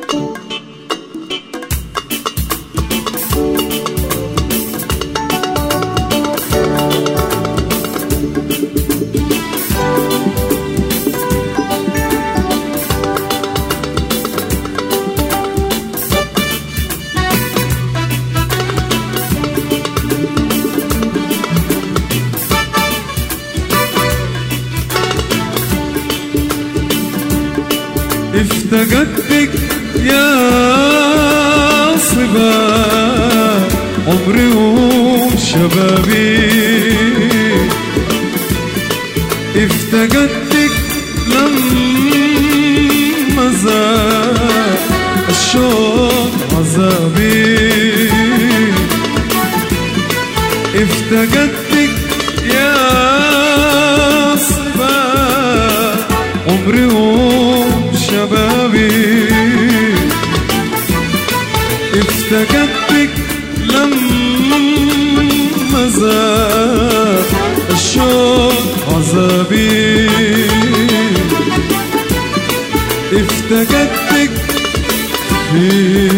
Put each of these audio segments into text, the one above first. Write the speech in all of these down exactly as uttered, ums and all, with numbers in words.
افتقدتك يا صبا عمري وشبابي، افتقدتك لما زاد الشوق عذابي، افتقدتك يا صبا عمري وشبابي، افتقدتك لما زاد الشوق عذابي، افتقدتك في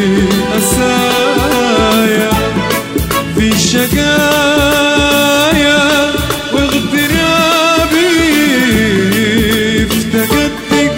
أسايا في شقايا واغترابي، افتقدتك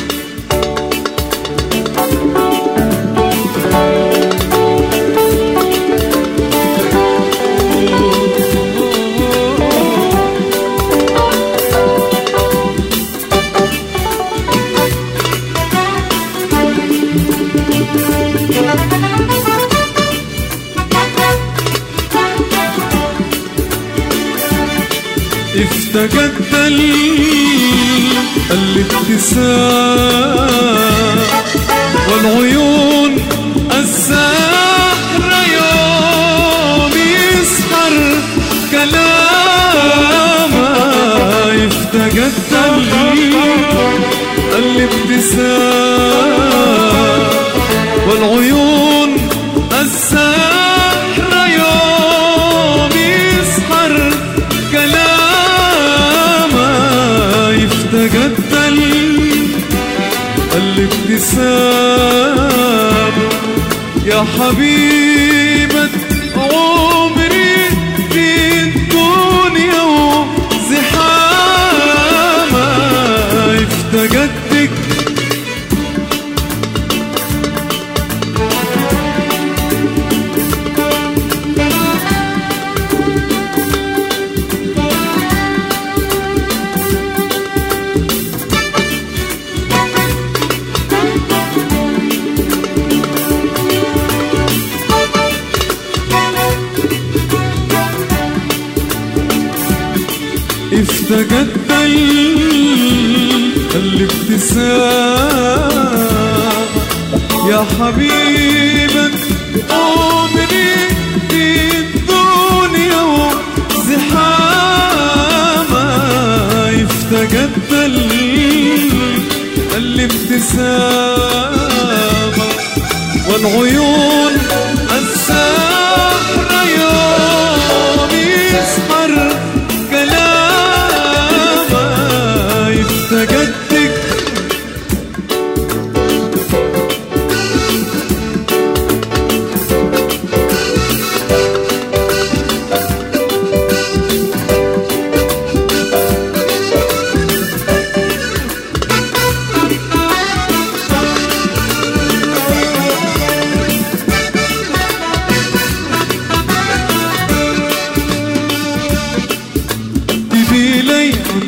افتقدت الابتسام والعيون السحر يوم يسحر كلامها، افتقدت الابتسام والعيون السحر يوم يسحر كلامها، افتقدت الابتسام يا حبيبة عمري في الدنيا وزحامها، افتقدتك افتقدت الابتسام يا حبيبة عمري في الدنيا وزحامها، افتقدت الابتسام والعيون السحر يوم يسحر افتقدتك اكتبي لي عن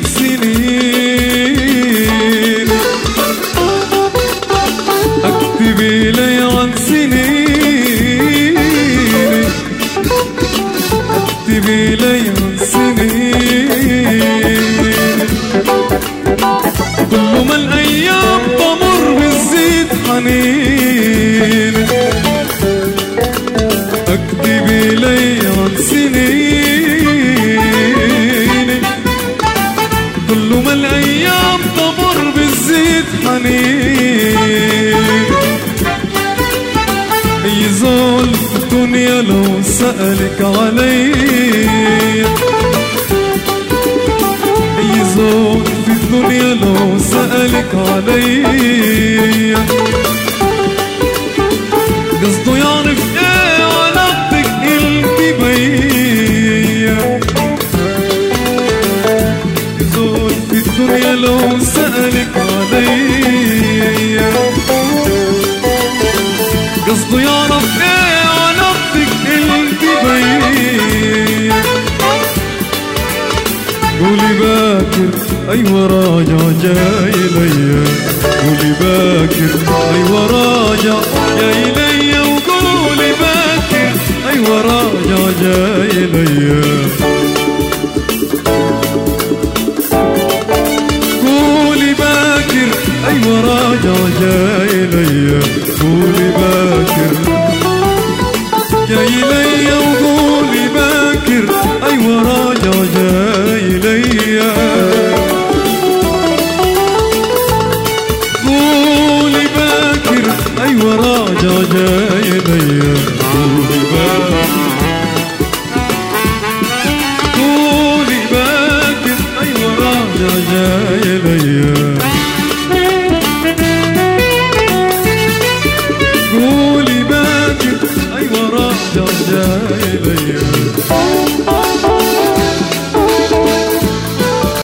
سنين، اكتبي لي عن سنين، اكتبي لي عن سنين، كل ما الايام تمر بتزيد حنين، اكتبي لي عن سنين، كل ما الايام تمر بتزيد حنين، اي زول في الدنيا لو سألك علي، اي زول في الدنيا لو سألك علي، أيوة راجع جاي ليا قولي باكر أيوة راجع جاي ليا وقولي باكر أيوة راجع جاي ليا قولي باكر أيوة راجع جاي ليا قولي باكر جاي ليا وقولي باكر أيوة راجع جاي ليا قولي باكر أيوة راجع جاي ليا قولي باكر قولي باكر أيوة راجع جاي ليا